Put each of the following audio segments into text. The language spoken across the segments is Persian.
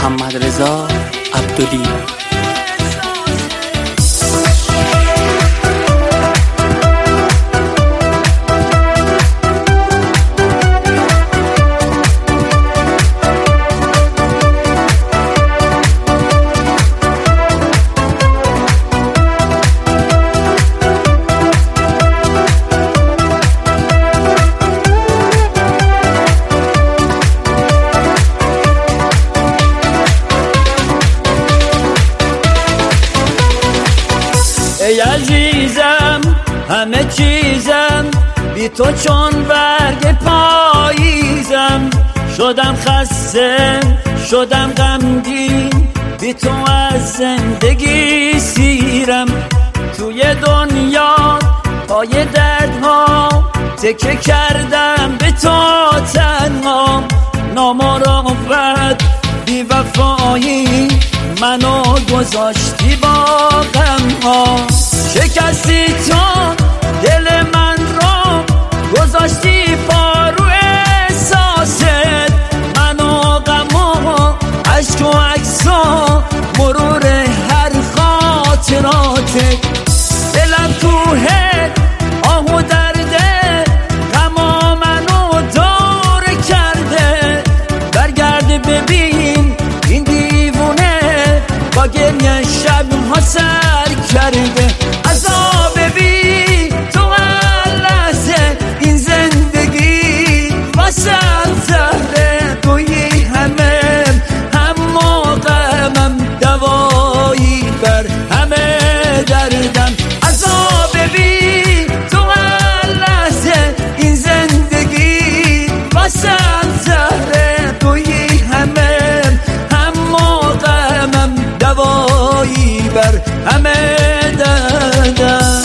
محمد رضا عبدلی. ای عزیزم همه چیزم بی تو چون برگ پاییزم، شدم خسته شدم غمگین بی تو از زندگی سیرم، توی دنیا پای دردها تکه کردم به تو تنها، نامرافت بی وفایی منو گذاشتی با غمها، شکستی تو دل من رو گذاشتی پا رو احساست، منو غم و عشق و عکس و مرور هر خاطراتت، دلم کوه آه و درده غما منو دور کرده، برگرد ببین این دیوونه با گریه شبها سر کرده، عذاب بی تو هر لحظه این زندگی واسم زهره، تویی همه اما غمم دوایی بر همه دردم، عذاب بی تو هر لحظه این زندگی واسم زهره، تویی همه اما غمم دوایی بر همه دردم.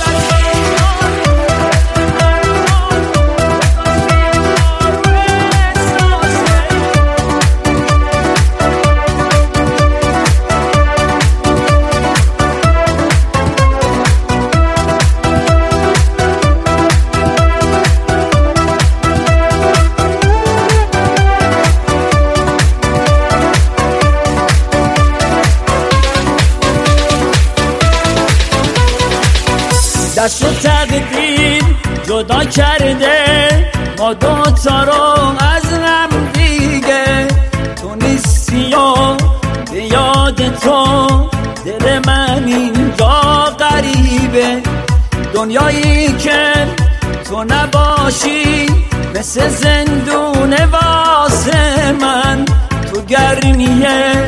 دست و تقدیر جدا کرده ما دوتا رو از هم دیگه، تو نیستی و به یاد تو دل من اینجا غریبه، دنیایی که تو نباشی مثل زندونه واسه من، تو گرمیه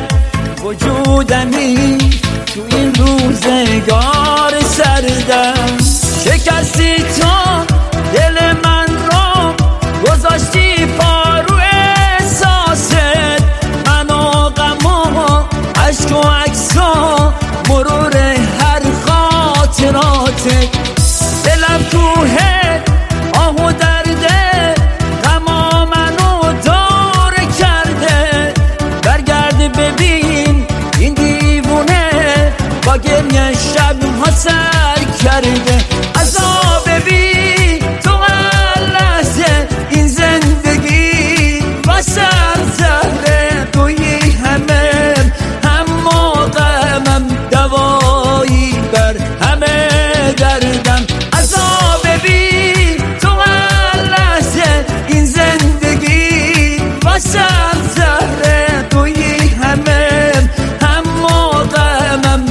وجودمی تو این روزگار سردم، شکستی تو دل من رو گذاشتی پا رو احساست، منو غم و عشق و عکس و مرور هر خاطراتت، دلم کوه آه و درده غما منو دور کرده، برگرد ببین این دیوونه با گریه شبها سر کرده، عذاب بی تو هر لحظه این زندگی واسم زهره، تویی همه اما غمم دوایی بر همه دردم، عذاب بی تو هر لحظه این زندگی واسم زهره، تویی همه اما غمم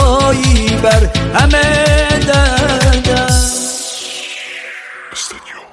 دوایی بر همه دردم.